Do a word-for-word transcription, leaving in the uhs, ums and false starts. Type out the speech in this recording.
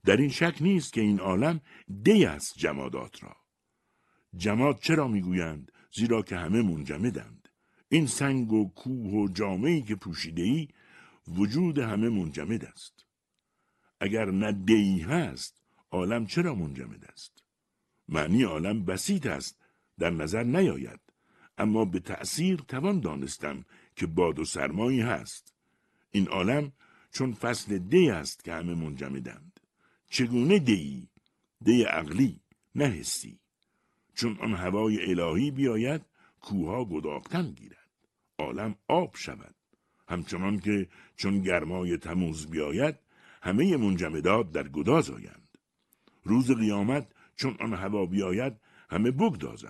در این شک نیست که این عالم دی است جمادات را. جماد چرا میگویند؟ زیرا که همه منجمدند. این سنگ و کوه و جامه‌ای که پوشیده‌ای وجود همه منجمد است. اگر نه دی هست، عالم چرا منجمد است؟ معنی عالم بسیط است، در نظر نیاید، اما به تأثیر توان دانستم که باد و سرمایی هست. این عالم چون فصل دی است که همه منجمدند. چگونه دی؟ دی عقلی، نه حسی. چون آن هوای الهی بیاید، کوها گداختن گیرد، عالم آب شود. همچنان که چون گرمای تموز بیاید، همه منجمدات در گداز آیند. روز قیامت چون آن هوا بیاید، همه بگدازند.